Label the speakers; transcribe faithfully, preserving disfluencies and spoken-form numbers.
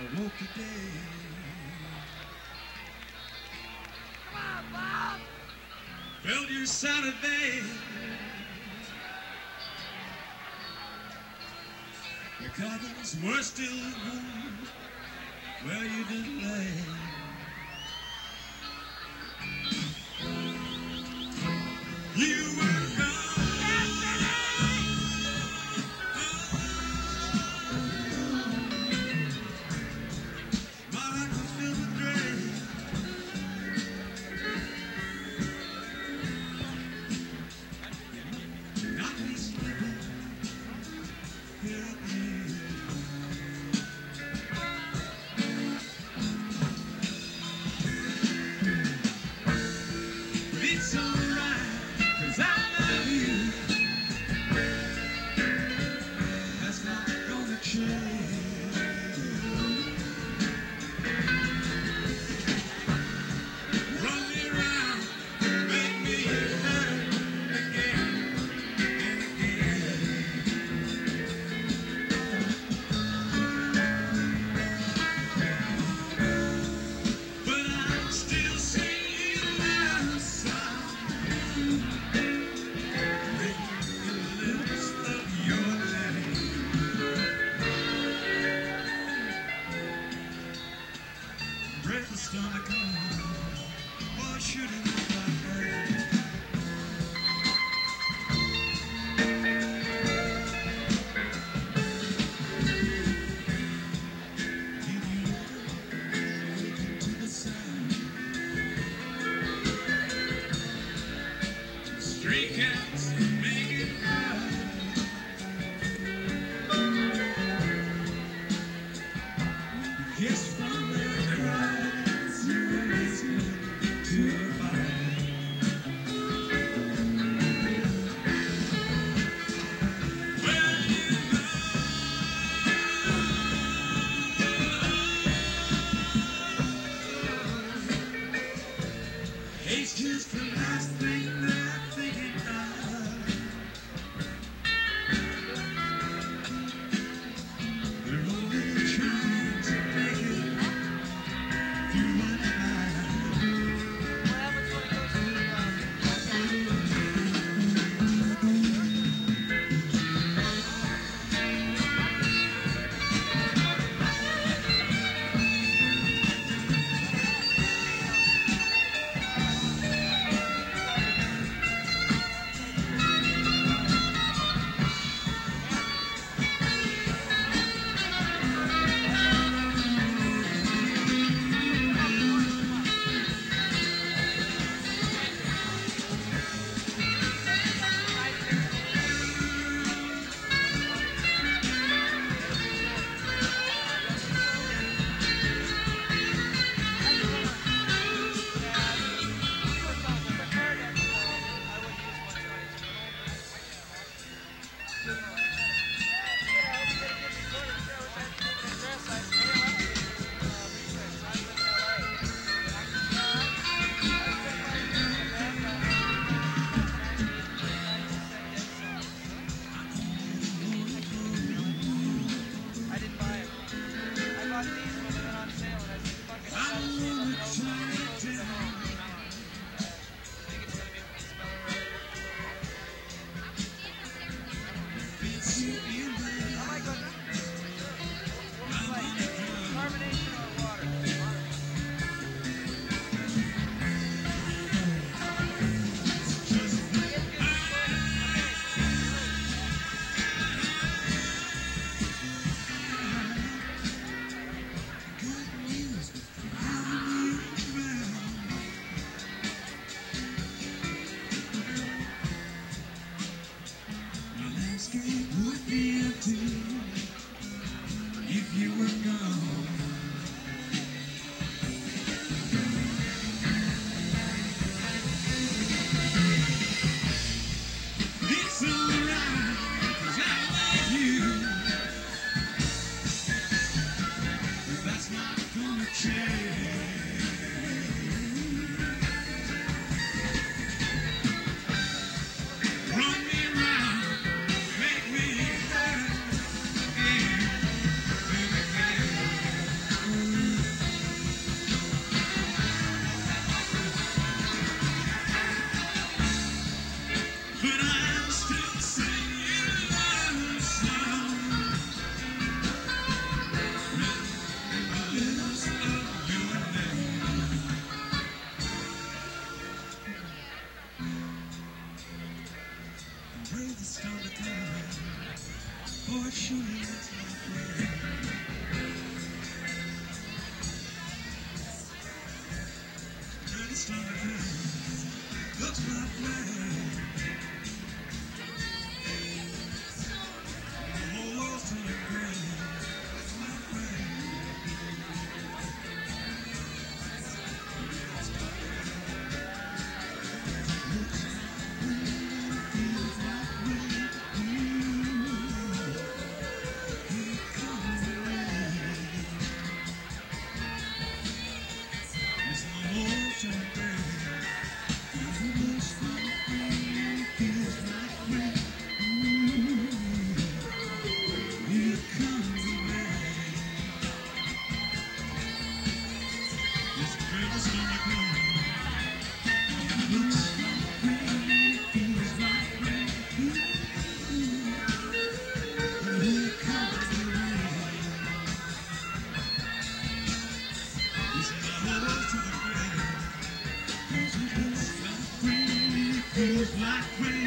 Speaker 1: woke today. Come on, Bob! Felt your solid bed. Your covers were still warm where you did lay. You were gone. My heart was filled with dread. Got me sleeping here again. But it's alright, 'cause I love you. That's not gonna change. Run me around, make me hurt again and again. But I'm still singing my song. The lips of your name. Break the stomach on, or shooting up my head. Did you ever wake to the sound? Stray cats make it loud. Kiss from their cries, you listen to a fire. Well, you know, hate's just the last thing that I'm thinking of. We're only trying to make it through one night. Would be empty if you were gone. It's alright, 'cause I love you. But that's not gonna change. Run me around, make me hurt again and again. stomach hurts. Looks like rain. The whole world's turning gray. Looks like rain. Feels like rain.